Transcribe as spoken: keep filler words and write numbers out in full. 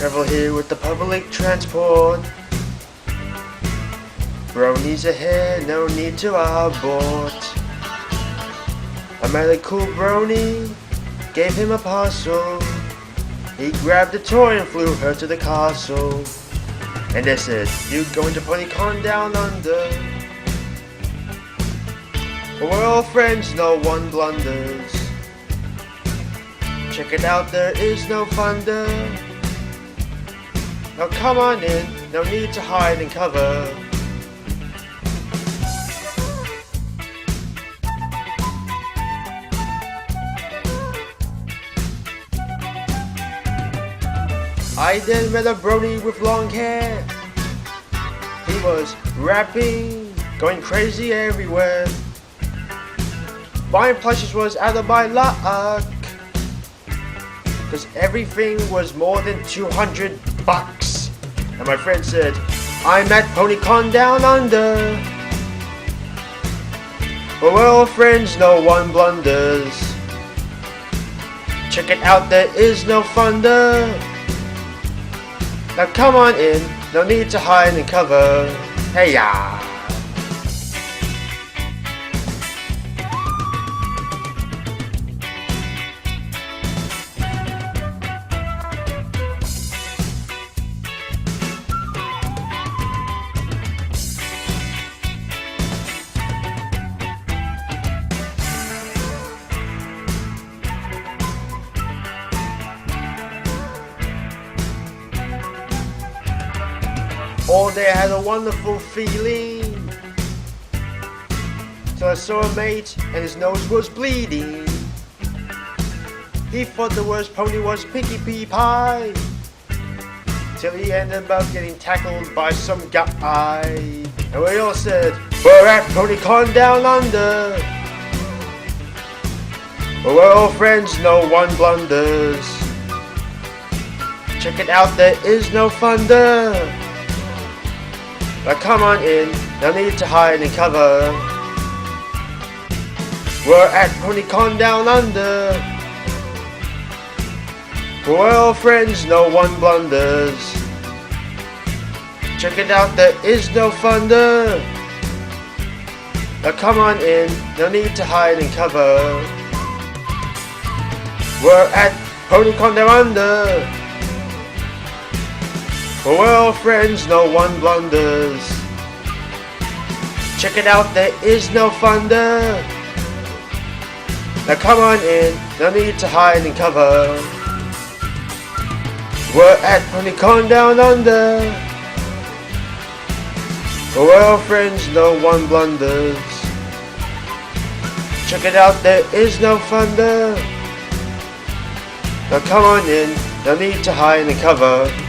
travel here with the public transport. Bronies ahead, no need to abort. I met a cool brony, gave him a parcel. He grabbed a toy and flew her to the castle. And they said, you going to PonyCon down under? But we're all friends, no one blunders. Check it out, there is no thunder. Now come on in, no need to hide and cover. I then met a brony with long hair. He was rapping, going crazy everywhere. Buying plushes was out of my luck, cause everything was more than two hundred bucks. And my friend said, I'm at PonyCon down under. But we're all friends, no one blunders. Check it out, there is no thunder. Now come on in, no need to hide and cover. Hey ya! All day I had a wonderful feeling, till I saw a mate and his nose was bleeding. He thought the worst pony was Pinkie Pie Pie, till he ended up getting tackled by some guy. And we all said, we're at PonyCon down under. But we're all friends, no one blunders. Check it out, there is no thunder. Now come on in, no need to hide and cover. We're at PonyCon down under. We're all friends, no one blunders. Check it out, there is no thunder. Now come on in, no need to hide and cover. We're at PonyCon down under. We're all friends, no one blunders. Check it out, there is no thunder. Now come on in, no need to hide and cover. We're at PonyCon down under. We're all friends, no one blunders. Check it out, there is no thunder. Now come on in, no need to hide and cover.